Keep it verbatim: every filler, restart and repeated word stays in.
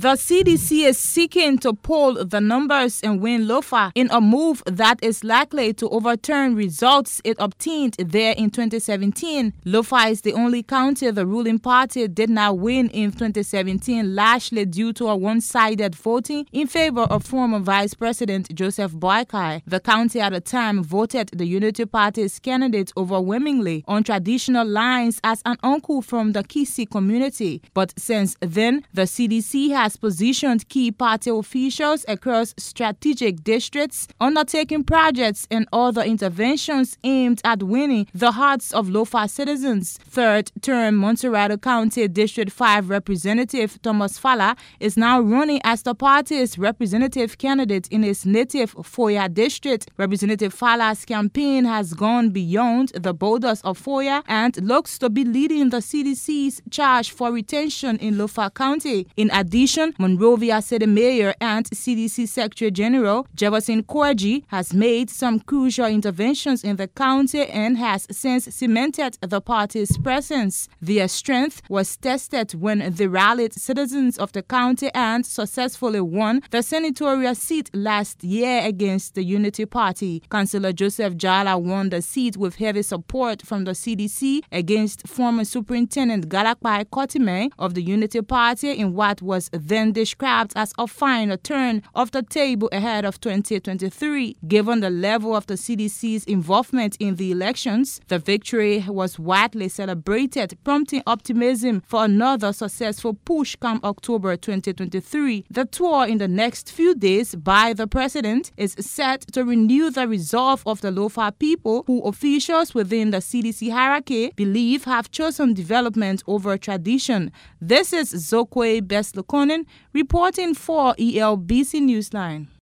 The C D C is seeking to poll the numbers and win Lofa in a move that is likely to overturn results it obtained there in twenty seventeen. Lofa is the only county the ruling party did not win in twenty seventeen, largely due to a one-sided voting in favor of former Vice President Joseph Boakai. The county at the time voted the Unity Party's candidate overwhelmingly on traditional lines as an uncle from the Kisi community. But since then, the C D C has has positioned key party officials across strategic districts, undertaking projects and other interventions aimed at winning the hearts of Lofa citizens. Third-term Montserrado County District five Representative Thomas Fala is now running as the party's representative candidate in his native Foya district. Representative Fala's campaign has gone beyond the borders of Foya and looks to be leading the C D C's charge for retention in Lofa County. In addition, Monrovia City Mayor and C D C Secretary General Jefferson Kouadji has made some crucial interventions in the county and has since cemented the party's presence. Their strength was tested when they rallied citizens of the county and successfully won the senatorial seat last year against the Unity Party. Councillor Joseph Jala won the seat with heavy support from the C D C against former Superintendent Galakpai Kotime of the Unity Party in what was then described as a final turn of the table ahead of twenty twenty-three. Given the level of the C D C's involvement in the elections, the victory was widely celebrated, prompting optimism for another successful push come October twenty twenty-three. The tour in the next few days by the president is set to renew the resolve of the Lofa people, who officials within the C D C hierarchy believe have chosen development over tradition. This is Zokwe Beslokonen reporting for E L B C Newsline.